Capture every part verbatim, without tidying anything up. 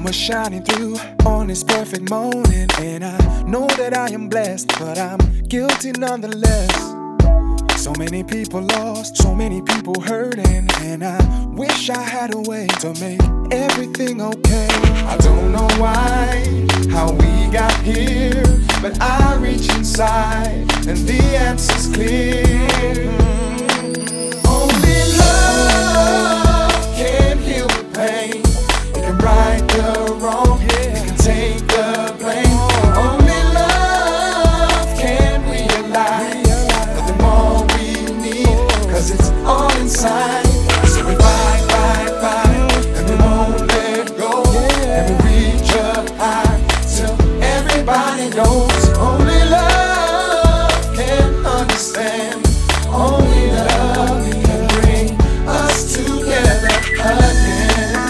was shining through on this perfect morning, and I know that I am blessed, but I'm guilty nonetheless. So many people lost, so many people hurting, and I wish I had a way to make everything okay. I don't know why, how we got here, but I reach inside and the answer's clear. Only love can heal the pain. It can right the wrong, it can take the blame. Only love can realize that the more we need, cause it's all inside. So we fight, fight, fight, and we won't let go. And we reach up high till everybody knows. Only love can understand. Only love can bring us together again.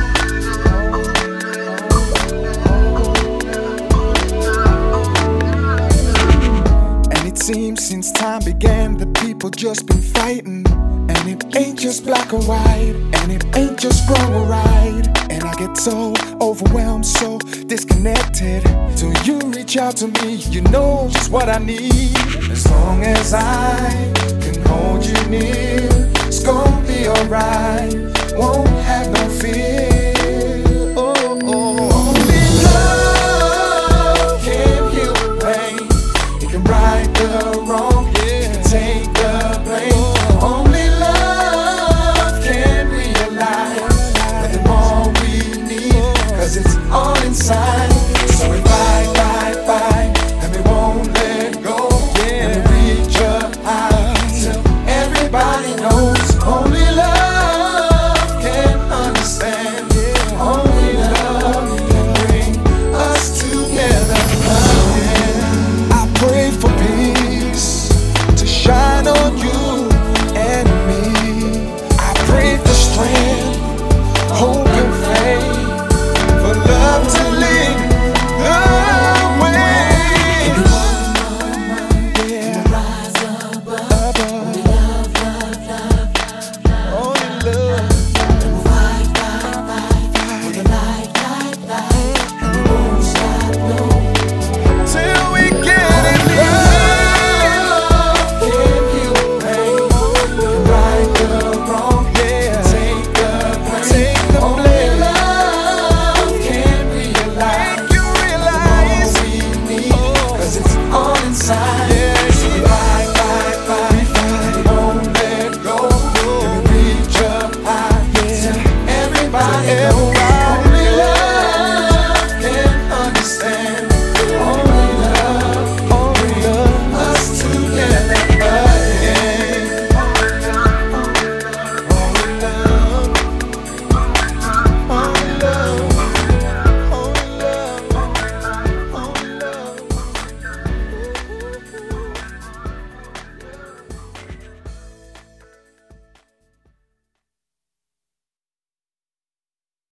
And it seems since time began, the people just been fighting. And it ain't just black or white, and it ain't just wrong or right. And I get so overwhelmed, so disconnected, till you reach out to me. You know just what I need. As long as I can hold you near, it's gonna be alright. Won't have no